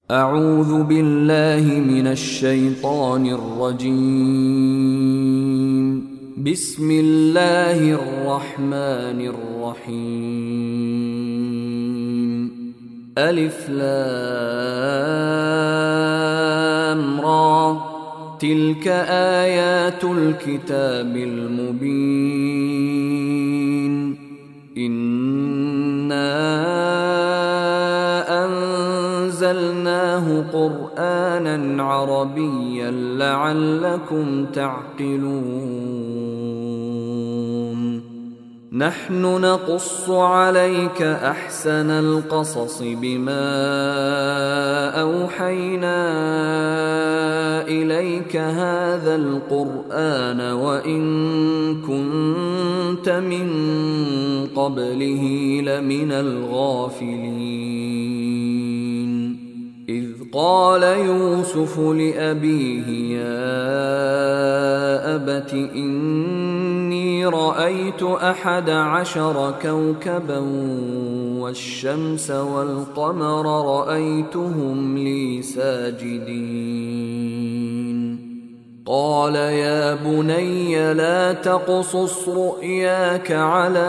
أعوذ بالله من الشيطان الرجيم. بسم الله الرحمن الرحيم. ألف لام را، تلك آيات الكتاب المبين. إنا أنزلناه قرآنا عربيا لعلكم تعقلون. نحن نقص عليك أحسن القصص بما أوحينا إليك هذا القرآن وإن كنت من قبله لمن الغافلين. إذ قال يوسف لأبيه يا أبت إني رأيت 11 كوكبا والشمس والقمر رأيتهم لي ساجدين. قال يا بني لا تقصص رؤياك على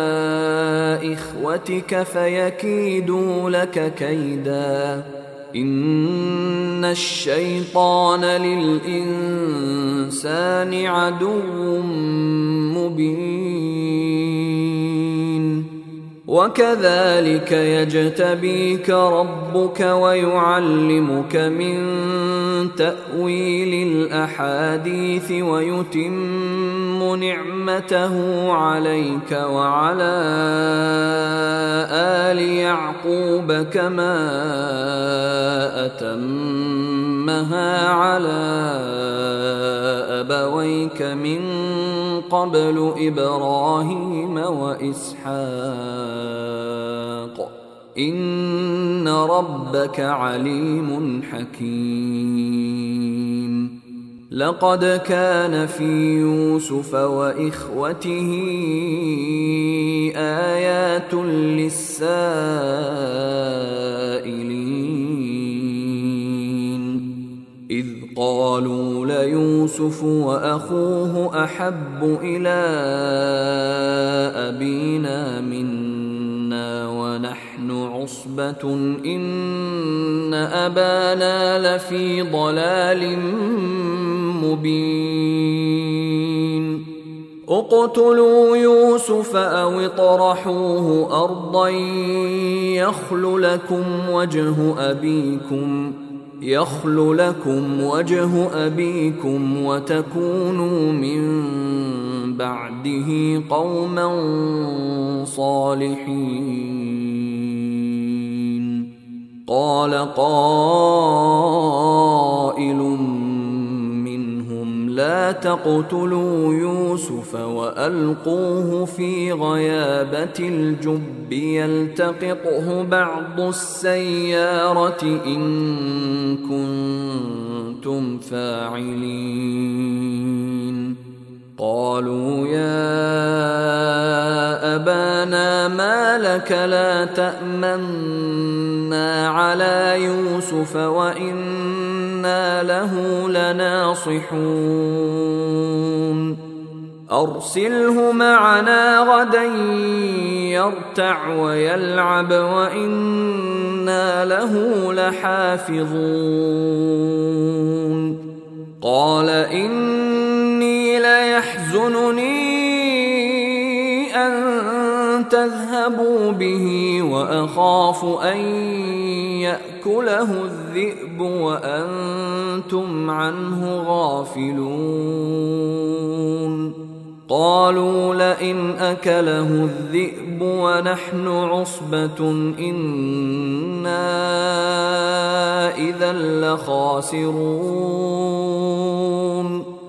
إخوتك فيكيدوا لك كيدا، إن الشيطان للإنسان عدو مبين. وكذلك يجتبيك ربك ويعلمك من تأويل الأحاديث ويتم نعمته عليك وعلى آل يعقوب كما أتمها على أبويك من قبل إبراهيم وإسحاق، إن ربك عليم حكيم. لقد كان في يوسف وإخوته آيات للسائلين، إذ قالوا ليوسف وأخوه أحب إلى أبينا منا ونحن عصبة إن أبانا لفي ضلال مبين. اقتلوا يوسف أو اطرحوه أرضا يخل لكم وجه أبيكم وتكونوا من بعده قوما صالحين. قال قائل منهم لا تقتلوا يوسف وألقوه في غيابة الجب يلتقطه بعض السيارة إن كنتم فاعلين. قالوا يا أبانا ما لك لا تأمنا على يوسف وإنا له لناصحون. أرسله معنا غدا يرتع ويلعب وإنا له لحافظون. قال إني ليحزنني أن تذهبوا به وأخاف أن يأكله الذئب وأنتم عنه غافلون. قالوا لئن أكله الذئب ونحن عصبة إنا إذا لخاسرون.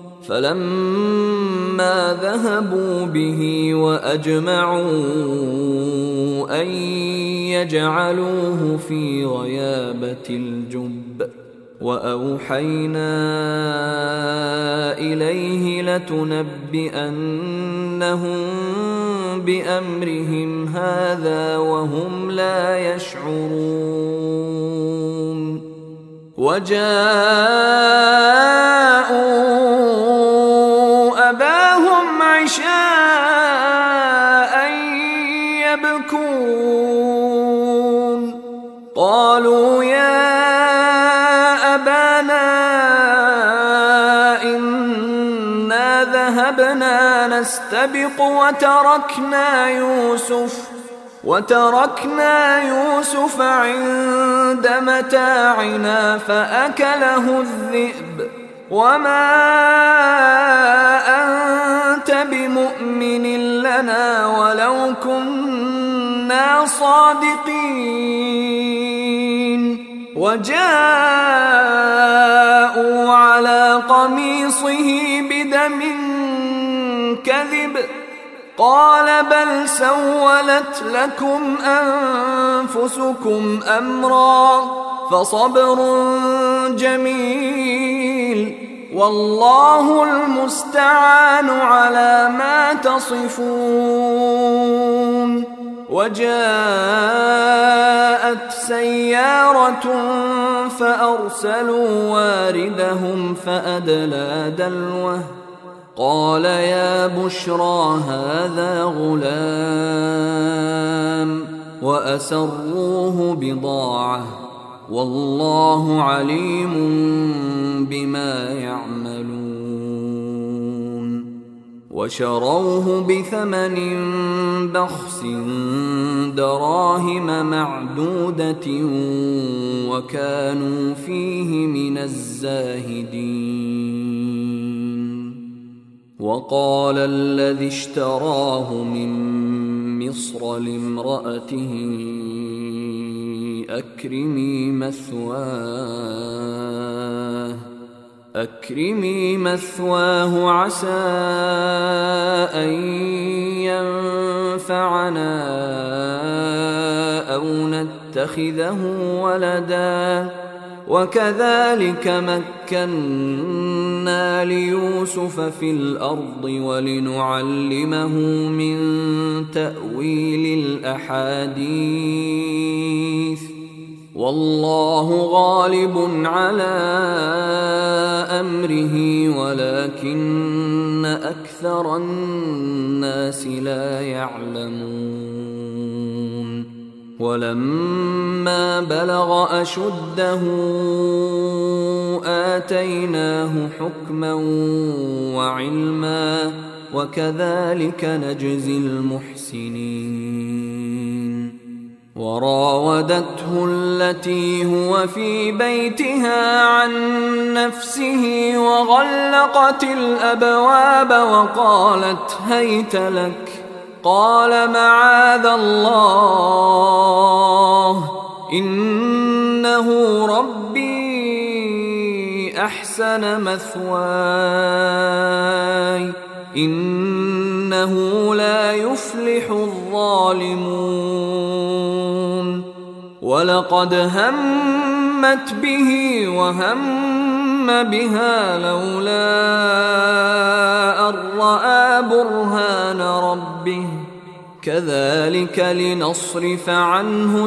فلما ذهبوا به وأجمعوا أن يجعلوه في غيابة الجب وأوحينا إليه لتنبئنهم بأمرهم هذا وهم لا يشعرون وجاءوا أباهم عشاء يبكون قالوا يا أبانا إنا ذهبنا نستبق وتركنا يوسف عند متاعنا فأكله الذئب وما أنت بمؤمن لنا ولو كنا صادقين وجاءوا على قميصه بدم كذب قال بل سولت لكم أنفسكم أمرا فصبر جميل والله المستعان على ما تصفون. وجاءت سيارة فأرسلوا واردهم فأدلى دلوه قال يا بشرى هذا غلام وأسروه بضاعة والله عليم بما يعملون. وشروه بثمن بخس دراهم معدودة وكانوا فيه من الزاهدين. وقال الذي اشتراه من مصر لامرأته أكرمي مثواه عسى أن ينفعنا أو نتخذه ولدا وكذلك مكنا ليوسف في الأرض ولنعلمه من تأويل الأحاديث والله غالب على أمره ولكن أكثر الناس لا يعلمون. ولما بلغ أشده آتيناه حكما وعلما وكذلك نجزي المحسنين. وراودته التي هو في بيتها عن نفسه وغلقت الأبواب وقالت هيت لك قال معاذ الله إنه ربي أحسن مثواي إنه لا يفلح الظالمون. ولقد همت به وهم بها لولا أن رأى برهان ربه كذلك لنصرف عنه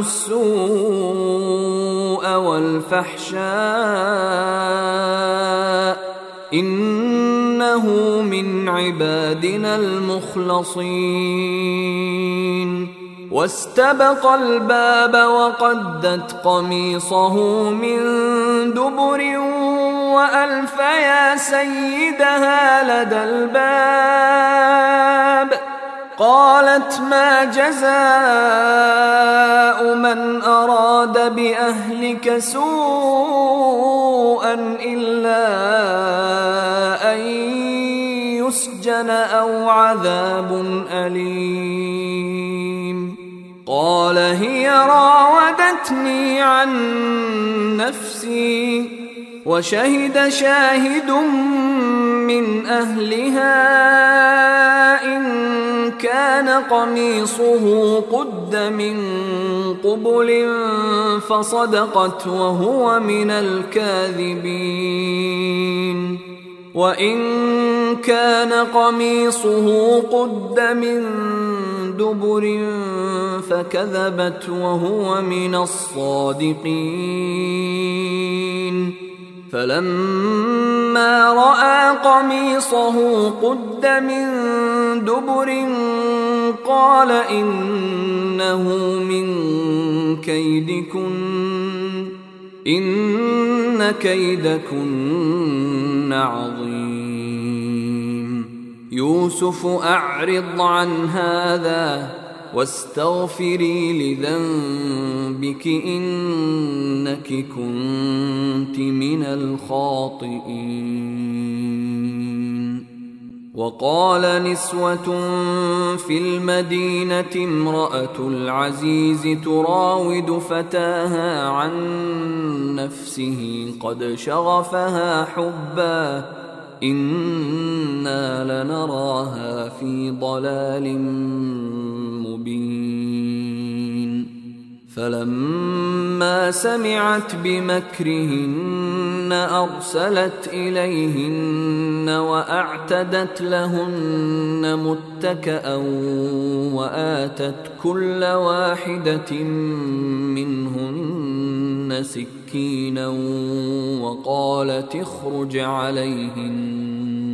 السوء والفحشاء إنه من عبادنا المخلصين. واستبق الباب وقدت قميصه من دبر وألف يا سيدها لدى الباب قالت ما جزاء من أراد بأهلك سوءا إلا أن يسجن أو عذاب أليم. قال هي راودتني عن نفسي وشهد شاهد من أهلها إن كان قميصه قد من قبل فصدقت وهو من الكاذبين وإن كان قميصه قد من دبر فكذبت وهو من الصادقين. فلما رأى قميصه قد من دبر قال إنه من كيدكن إن كيدكن عظيم. يوسف أعرض عن هذا واستغفري لذنبك إنك كنت من الخاطئين. وقال نسوة في المدينة امرأة العزيز تراود فتاها عن نفسه قد شغفها حبا إنا لنراها في ضلال مبين. فلما سمعت بمكرهن أرسلت إليهن وأعتدت لهن متكأ وآتت كل واحدة منهن سكينا وقالت اخرج عليهن.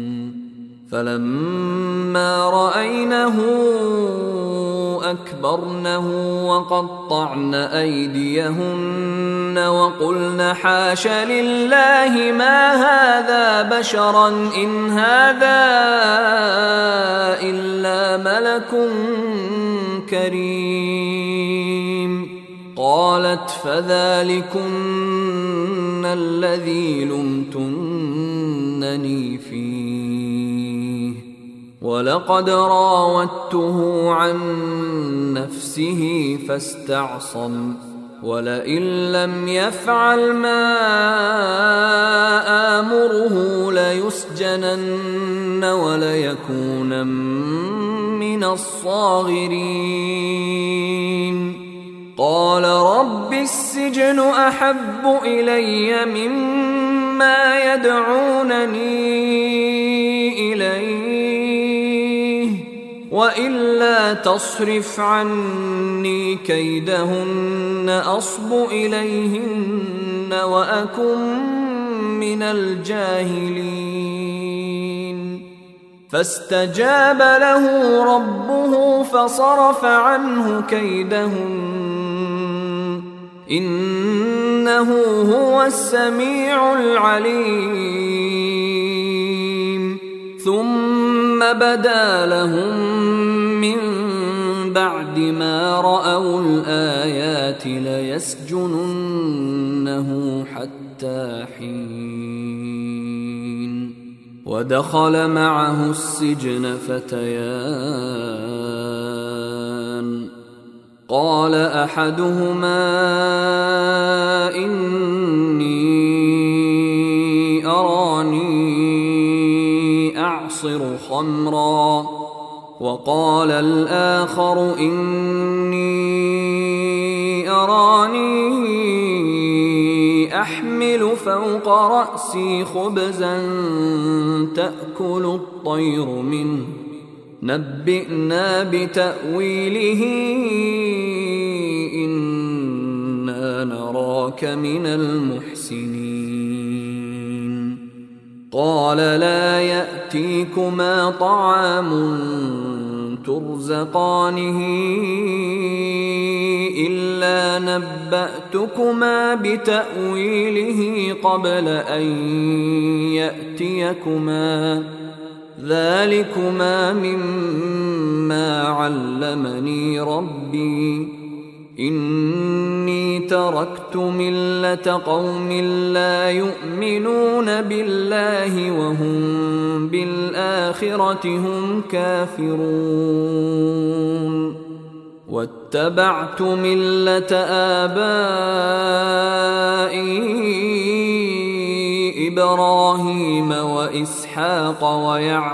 فلما رأينه أكبرنه وقطعن أيديهن وقلن حاش لله ما هذا بشرا إن هذا إلا ملك كريم. قالت فذلكن الذي لمتنني فيه ولقد راودته عن نفسه فاستعصم ولئن لم يفعل ما آمره ليسجنن وليكون من الصاغرين. قال رب السجن أحب إلي مما يدعونني إليه وإلا تصرف عني كيدهن أصب إليهن وأكن من الجاهلين. فاستجاب له ربه فصرف عنه كيدهن إنه هو السميع العليم. ثم بدا لهم من بعد ما رأوا الآيات ليسجننه حتى حين. ودخل معه السجن فتيان قال أحدهما إني أراني أعصر خمرا وقال الآخر إني أراني أحمل فوق رأسي خبزا تأكل الطير منه نبئنا بتأويله إنا نراك من المحسنين. قال لا يأتيكما طعام ترزقانه إلا نبأتكما بتأويله قبل أن يأتيكما ذلكما مما علمني ربي إني تركت ملة قوم لا يؤمنون بالله وهم بالآخرة هم كافرون واتبعت ملة آبائي إبراهيم وإسحاق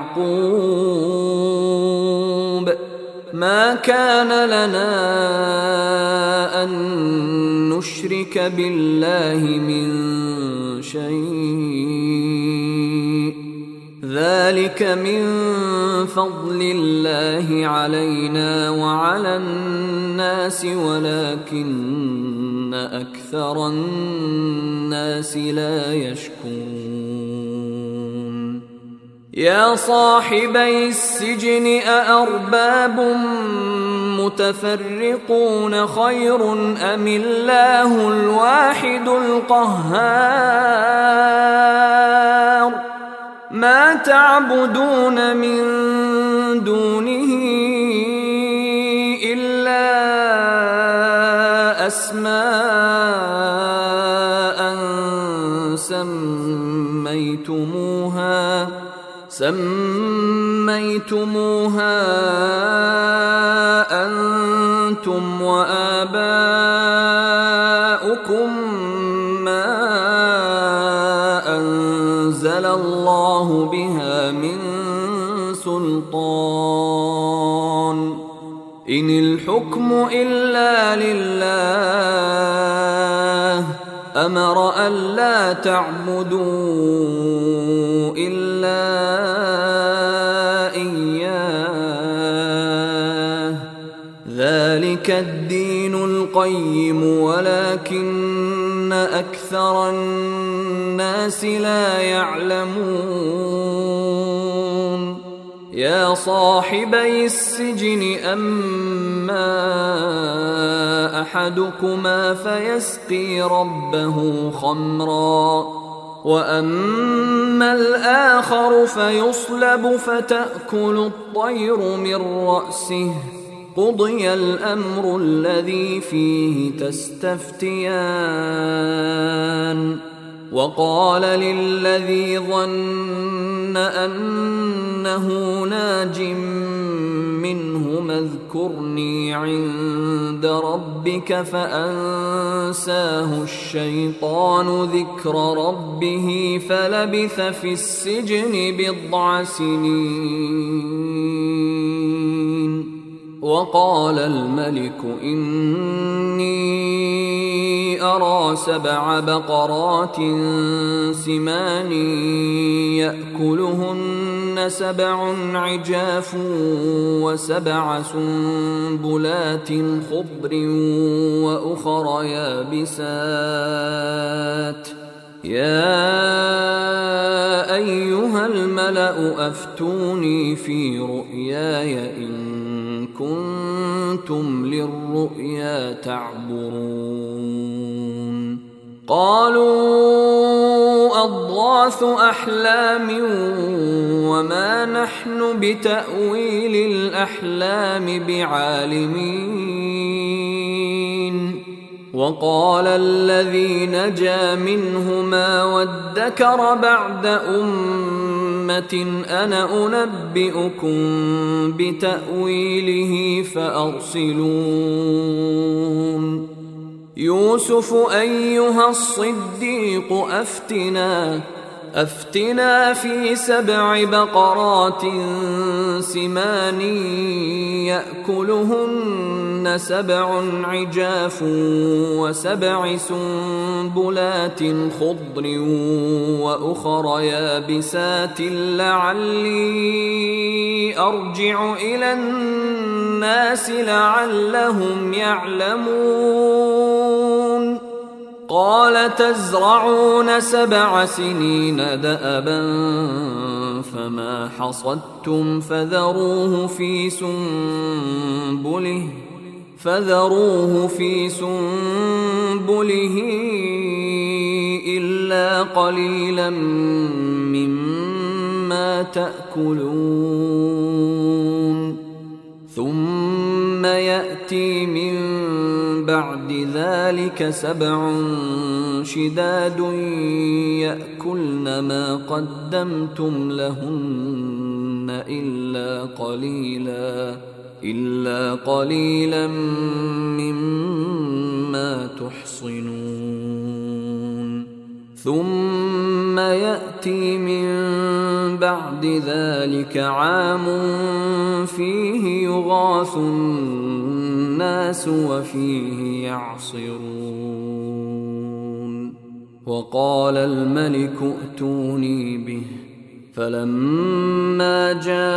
ويعقوب ما كان لنا أن نشرك بالله من شيء ذلك من فضل الله علينا وعلى الناس ولكن أكثر الناس لا يشكرون يا صاحبي السجن أأرباب متفرقون خير أم الله الواحد القهار ما تعبدون من دونه إلا أسماء سميتموها أنتم وآباؤكم ما أنزل الله بها من سلطان إن الحكم إلا لله أمر ألا تعبدوا إلا إياه ذلك الدين القيم ولكن أكثر الناس لا يعلمون يا صاحبي السجن أما أحدكما فيسقي ربه خمرا وأما الآخر فيصلب فتأكل الطير من رأسه قضي الأمر الذي فيه تستفتيان وقال للذي ظن أنه ناج منهما اذكرني عند ربك فأنساه الشيطان ذكر ربه فلبث في السجن 10 سنين وقال الملك إني أرى 7 بقرات سمان يأكلهن 7 عجاف و7 سنبلات خضر وأخر يابسات يا أيها الملأ أفتوني في رؤياي إن كنتم للرؤيا تعبرون قالوا أضغاث أحلام وما نحن بتأويل الأحلام بعالمين وقال الذي نجا منهما وادكر بعد أمة أنا أنبئكم بتأويله فأرسلون يوسف أيها الصديق أفتنا في 7 بقرات سمان يأكلهن 7 عجاف و7 سنبلات خضر وأخر يابسات لعلي أرجع إلى الناس لعلهم يعلمون قال تزرعون 7 سنين دأبا فما حصدتم فذروه في سنبله إلا قليلا مما تأكلون ثم يأتي من بعد ذلك 7 شداد يأكلن ما قدمتم لهن إلا قليلا مما تحصنون ثم يأتي من بعد ذلك عام فيه يغاث الناس وفيه يعصرون وقال الملك ائتوني به فلما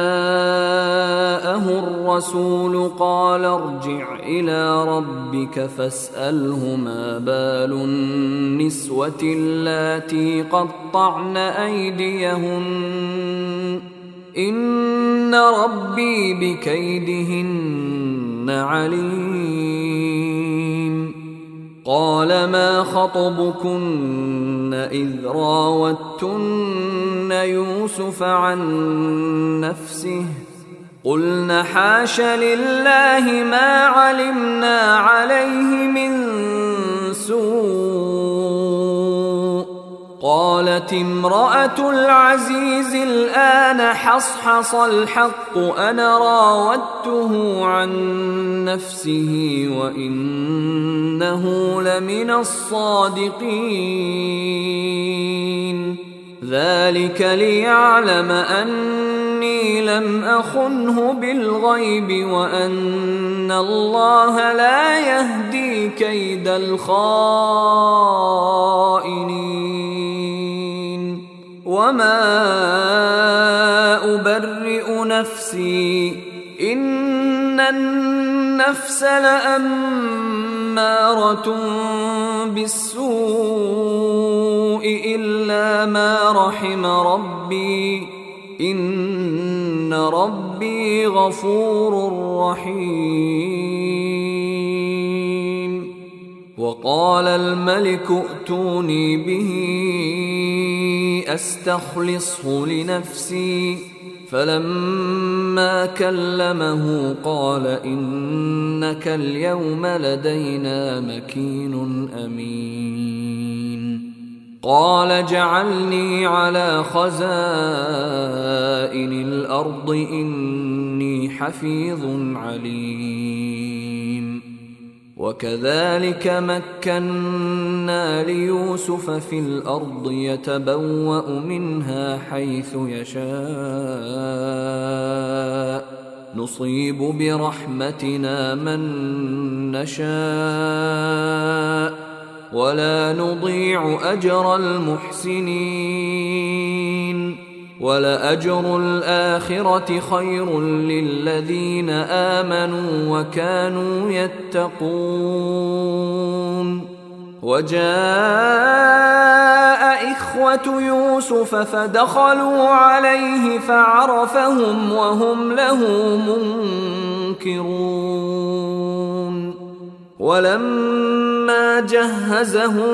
جاءه الرسول قال ارجع إلى ربك فاسأله ما بال النسوة اللاتي قطعن أيديهن إن ربي بكيدهن عليم. قال ما خطبكن إذ راوتن يوسف عن نفسه قلن حاش لله ما علمنا عليه من سوء. قالت امرأة العزيز الآن حصحص الحق أنا راودته عن نفسه وإنه لمن الصادقين. ذلك ليعلم أني لم أخنه بالغيب وأن الله لا يهدي كيد الخائنين. وما أبرئ نفسي إن النفس لأمارة بالسوء إلا ما رحم ربي إن ربي غفور رحيم. وقال الملك ائتوني به أستخلصه لنفسي فلما كلمه قال إنك اليوم لدينا مكين أمين. قال اجعلني على خزائن الأرض إني حفيظ عليم. وكذلك مكنا ليوسف في الأرض يتبوأ منها حيث يشاء نصيب برحمتنا من نشاء ولا نضيع أجر المحسنين. ولأجر الآخرة خير للذين آمنوا وكانوا يتقون. وجاء إخوة يوسف فدخلوا عليه فعرفهم وهم له منكرون. ولما جهزهم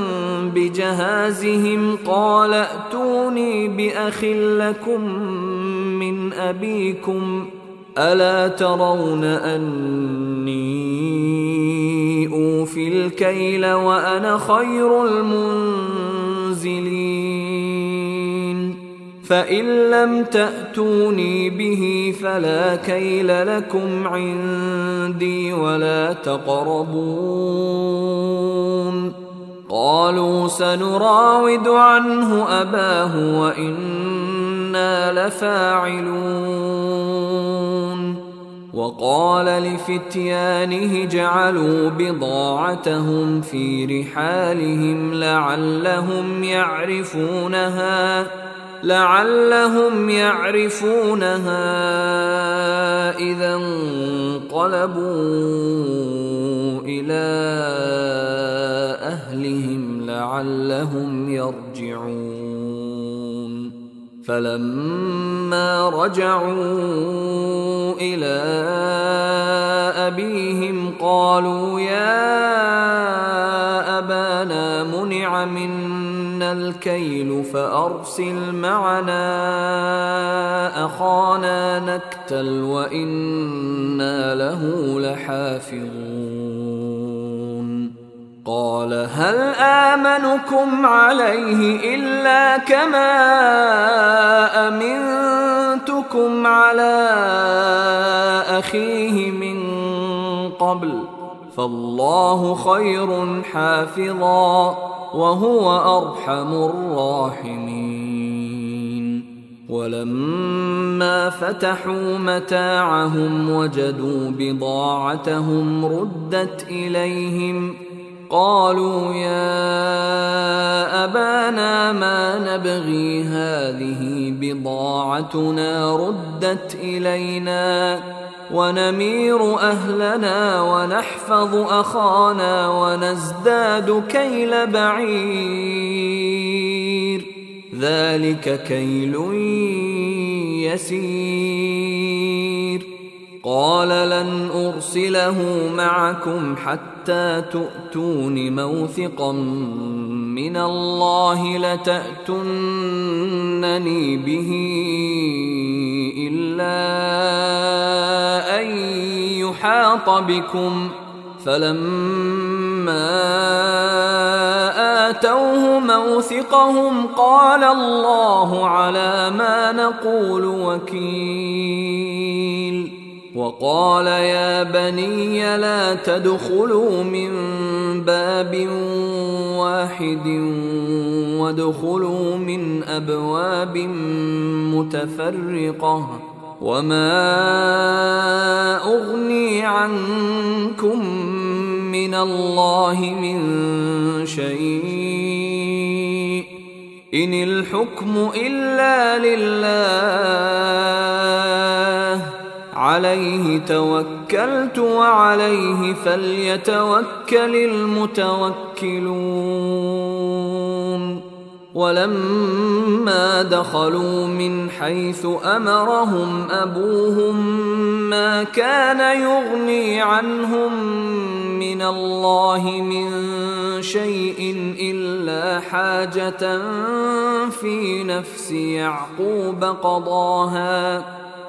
بجهازهم قال ائتوني بأخ لكم من أبيكم ألا ترون أني أوفي الكيل وأنا خير المنزلين. فإن لم تأتوني به فلا كيل لكم عندي ولا تقربون. قالوا سنراود عنه أباه وإنا لفاعلون. وقال لفتيانه اجعلوا بضاعتهم في رحالهم لعلهم يعرفونها إذا انقلبوا إلى أهلهم لعلهم يرجعون. فلما رجعوا إلى أبيهم قالوا يا أبانا منع منا الكيل فأرسل معنا أخانا نكتل وإنا له لحافظون. قال هل آمنكم عليه إلا كما أمنتكم على أخيه من قبل فالله خير حافظا وهو أرحم الراحمين. ولما فتحوا متاعهم وجدوا بضاعتهم ردت إليهم قالوا يا أبانا ما نبغي هذه بضاعتنا ردت إلينا ونمير أهلنا ونحفظ أخانا ونزداد كيل بعير ذلك كيل يسير قال لن أرسله معكم حتى تؤتون موثقا من الله لتأتونني به إلا أن يحاط بكم فلما آتوه موثقهم قال الله على ما نقول وكيل وقال يا بني لا تدخلوا من باب واحد وادخلوا من أبواب متفرقة وما أغني عنكم من الله من شيء إن الحكم إلا لله عليه توكلت وعليه فليتوكل المتوكلون ولما دخلوا من حيث أمرهم أبوهم ما كان يغني عنهم من الله من شيء إلا حاجة في نفس يعقوب قضاها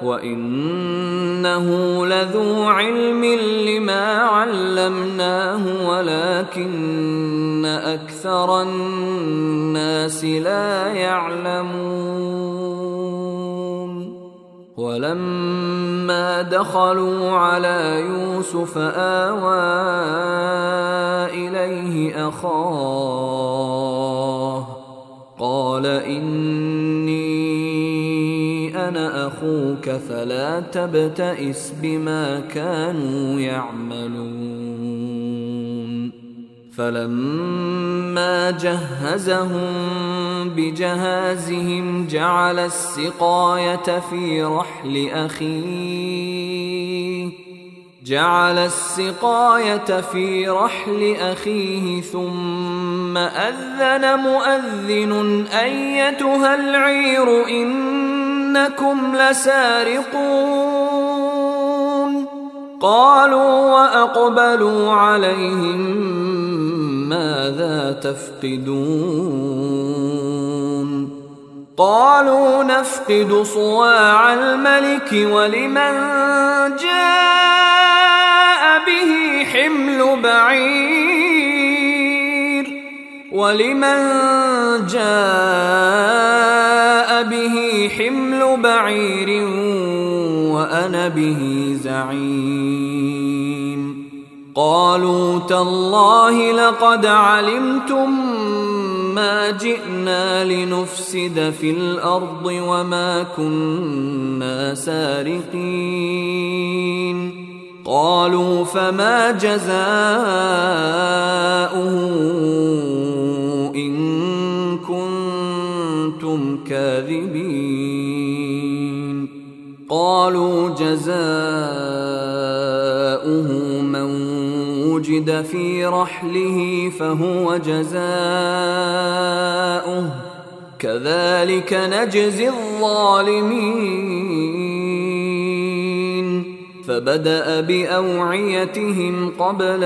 وإنه لذو علم لما علمناه ولكن أكثر الناس لا يعلمون ولما دخلوا على يوسف آوى إليه أخاه قال إني أنا أخوك فلا تبتئس بما كانوا يعملون فلما جهزهم بجهازهم جعل السقاية في رحل أخيه ثم أذن مؤذن أيتها العير إنكم لسارقون قالوا وأقبلوا عليهم ماذا تفقدون قالوا نفقد صواع الملك ولمن جاء به حمل بعير وأنا به زعيم قالوا تالله لقد علمتم ما جئنا لنفسد في الأرض وما كنا سارقين قالوا فما جزاؤه إن كنتم كاذبين قالوا جزاؤه من وجد في رحله فهو جزاؤه كذلك نجزي الظالمين فبدأ بأوعيتهم قبل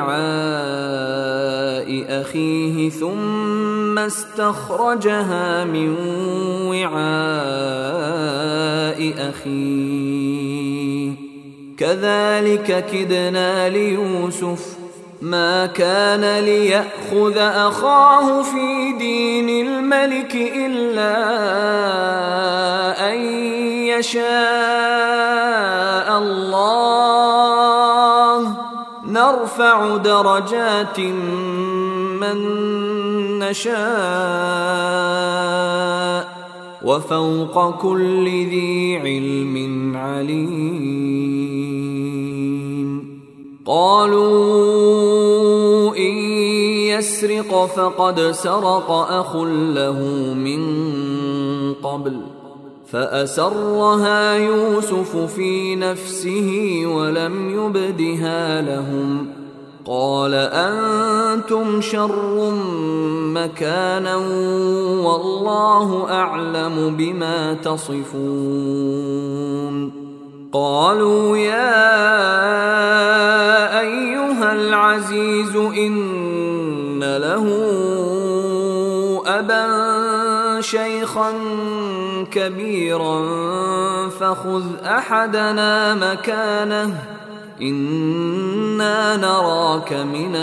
وعاء أخيه ثم استخرجها من وعاء أخيه كذلك كدنا ليوسف ما كان ليأخذ أخاه في دين الملك إلا أن يشاء الله نرفع درجات من نشاء وفوق كل ذي علم عليم قالوا إن يسرق فقد سرق أخ له من قبل فأسرها يوسف في نفسه ولم يبدها لهم قال أنتم شر مكانا والله أعلم بما تصفون قالوا يا أيها العزيز إن له أبا شيخا كبيرا فخذ أحدنا مكانه إنا نراك من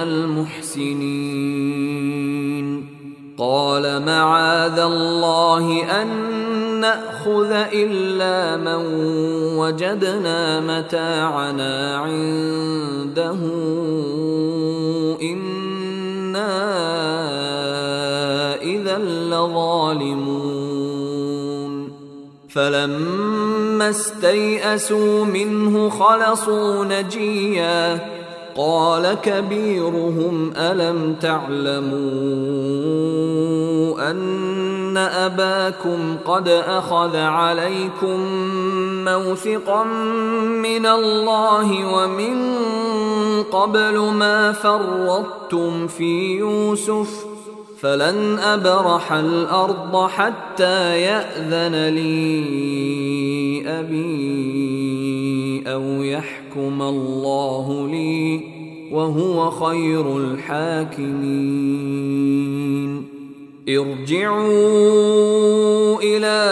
المحسنين قال معاذ الله أن نأخذ إلا من وجدنا متاعنا عنده إنا إذا لظالمون فلما استيئسوا منه خلصوا نجيا قال كبيرهم ألم تعلموا أن أباكم قد أخذ عليكم موثقا من الله ومن قبل ما فرطتم في يوسف فلن أبرح الأرض حتى يأذن لي أبي أو يحكم الله لي وهو خير الحاكمين ارجعوا إلى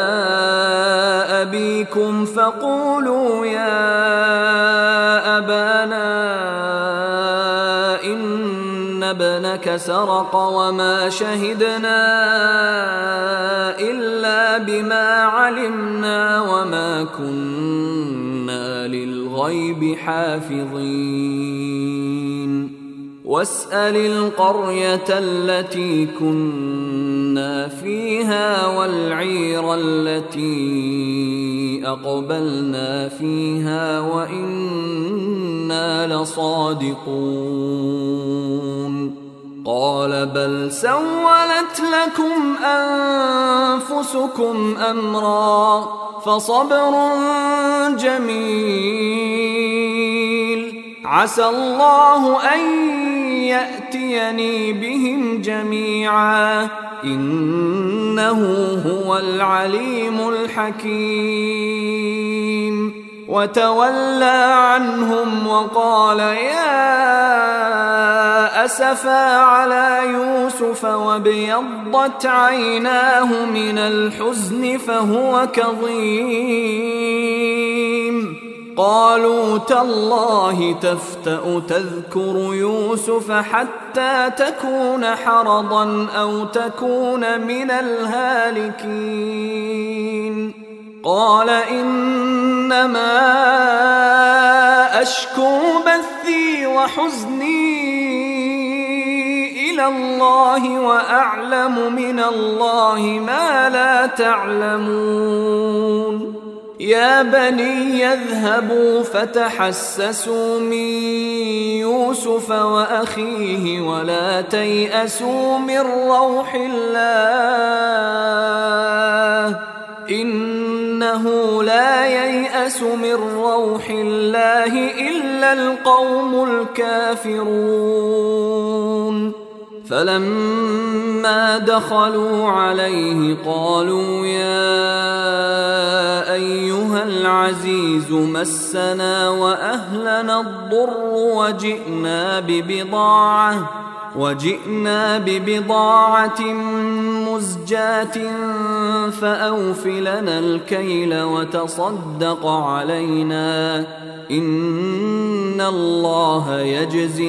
أبيكم فقولوا يا أبانا إن ابنك سرق وما شهدنا إلا بما علمنا وما كنا للغيب حافظين واسأل القرية التي كنا فيها والعير التي أقبلنا فيها وإنا لصادقون قال بل سولت لكم أنفسكم أمرا فصبر جميل عسى الله أن يأتيني بهم جميعا إنه هو العليم الحكيم وتولى عنهم وقال يا أسفا على يوسف وابيضت عيناه من الحزن فهو كظيم قالوا تالله تفتأ تذكر يوسف حتى تكون حرضا أو تكون من الهالكين قال إنما أشكو بثي وحزني إلى الله وأعلم من الله ما لا تعلمون يا بني يذهبوا فتحسسوا من يوسف وأخيه ولا تيأسوا من روح الله إنه لا ييأس من روح الله إلا القوم الكافرون فلما دخلوا عليه قالوا يا أيها العزيز مسنا وأهلنا الضر وجئنا ببضاعة مزجاة فأوف لنا الكيل وتصدق علينا إن الله يجزي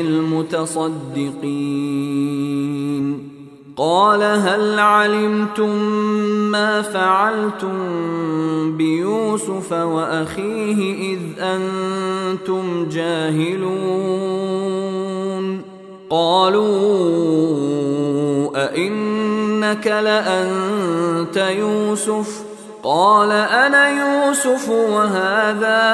المتصدقين قال هل علمتم ما فعلتم بيوسف وأخيه إذ أنتم جاهلون قالوا أئنك لأنت يوسف قال أنا يوسف وهذا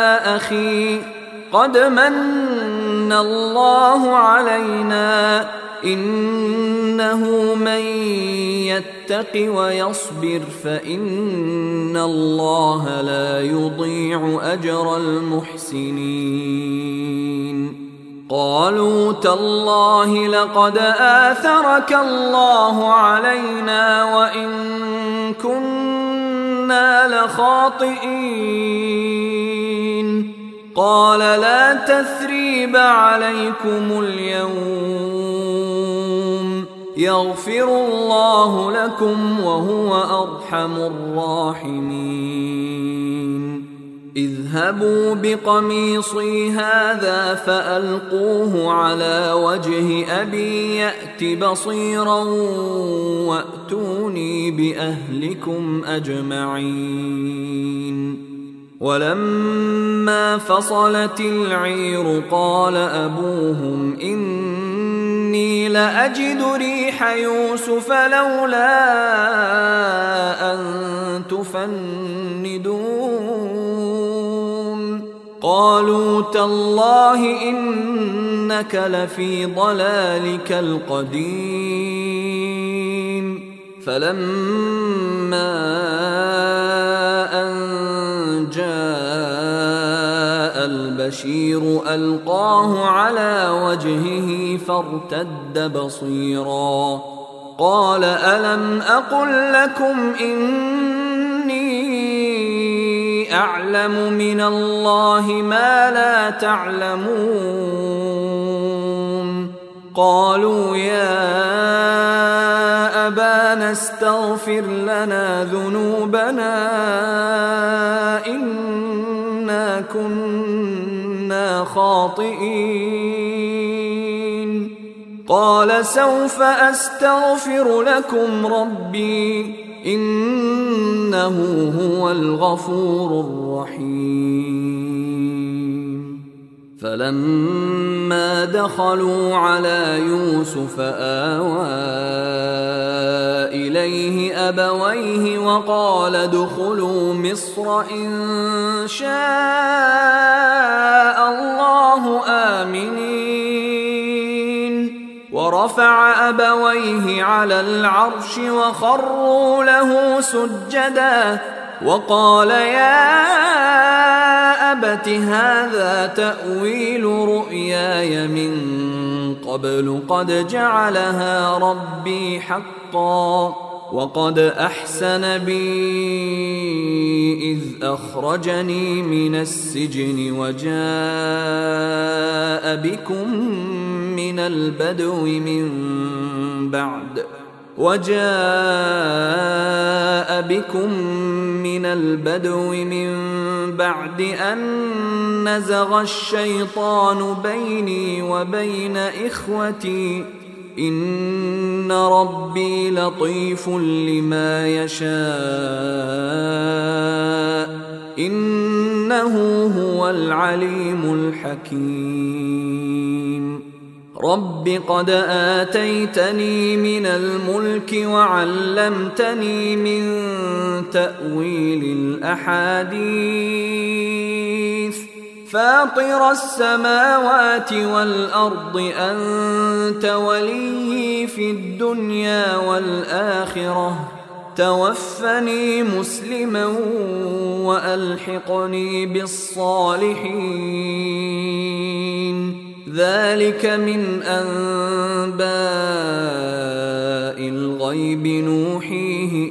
أخي قد من الله علينا إنه من يتق ويصبر فإن الله لا يضيع أجر المحسنين. قالوا تالله لقد آثرك الله علينا وإن كنا لخاطئين. قال لا تثريب عليكم اليوم يغفر الله لكم وهو أرحم الراحمين. اذهبوا بقميصي هذا فألقوه على وجه أبي يأت بصيرا وأتوني بأهلكم أجمعين. ولما فصلت العير قال أبوهم إني لأجد ريح يوسف لولا أن تفندون. قالوا تالله إنك لفي ضلالك القديم. فلما أن جاء البشير ألقاه على وجهه فارتد بصيرا. قال ألم أقل لكم إني أعلم من الله ما لا تعلمون. قالوا يا أبانا استغفر لنا ذنوبنا إنا كنا خاطئين. قال سوف أستغفر لكم ربي إنه هو الغفور الرحيم. فلما دخلوا على يوسف آوى إليه أبويه وقال ادخلوا مصر إن شاء الله آمنين. ورفع أبويه على العرش وخروا له سجدا وقال يا أبت هذا تأويل رؤياي من قبل قد جعلها ربي حقا وقد أحسن بي إذ أخرجني من السجن وجاء بكم من البدو من بعد أن نزغ الشيطان بيني وبين إخوتي إن ربي لطيف لما يشاء إنه هو العليم الحكيم. رب قد آتيتني من الملك وعلمتني من تأويل الأحاديث فاطر السماوات والأرض أنت ولي في الدنيا والآخرة توفني مسلما وألحقني بالصالحين. ذلك من أنباء الغيب نوحيه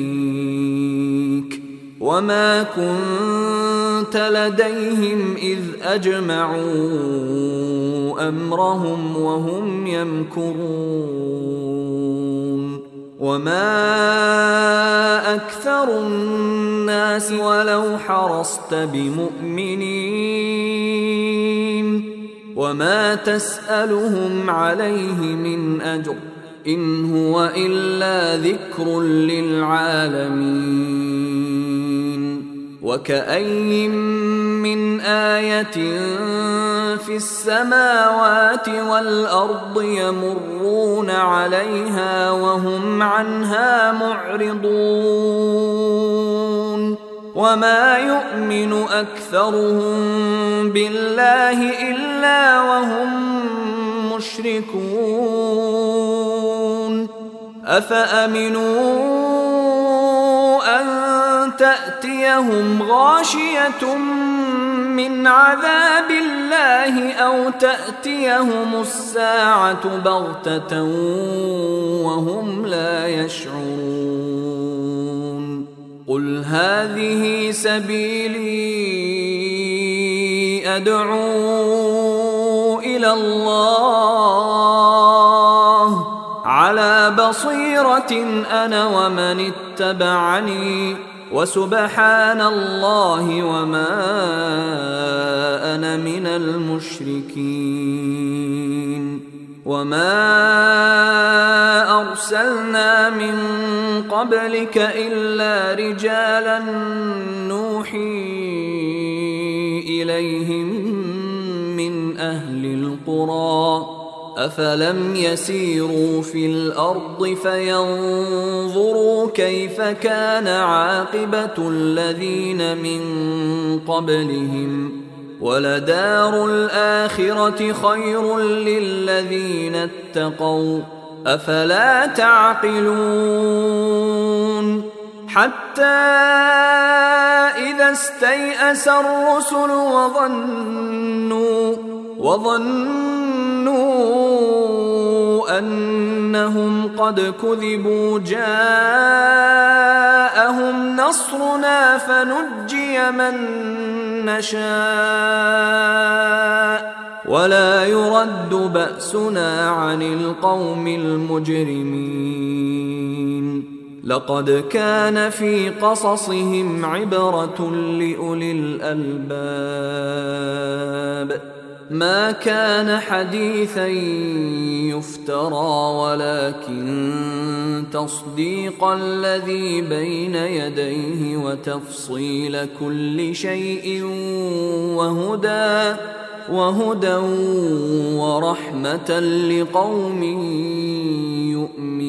إليك وما كنت لديهم إذ أجمعوا أمرهم وهم يمكرون. وما أكثر الناس ولو حرصت بمؤمنين وما تسألهم عليه من أجر إن هو إلا ذكر للعالمين. وكأين من آية في السماوات والأرض يمرون عليها وهم عنها معرضون وما يؤمن أكثرهم بالله إلا وهم مشركون. المشركون أفأمنوا أن تأتيهم غاشية من عذاب الله أو تأتيهم الساعة بغتة وهم لا يشعرون قل هذه سبيلي أدعو إلى الله على بصيرة أنا ومن اتبعني وسبحان الله وما أنا من المشركين وما أرسلنا من قبلك إلا رجالا نوحي إليهم من أهل القرى أفلم يسيروا في الأرض فينظروا كيف كان عاقبة الذين من قبلهم ولدار الآخرة خير للذين اتقوا أفلا تعقلون حتى إذا استيأس الرسل وظنوا أنهم قد كذبوا جاءهم نصرنا فنجي من نشاء ولا يرد بأسنا عن القوم المجرمين لقد كان في قصصهم عبرة لأولي الألباب ما كان حديثا يفترى ولكن تصديق الذي بين يديه وتفصيل كل شيء وهدى ورحمة لقوم يؤمنون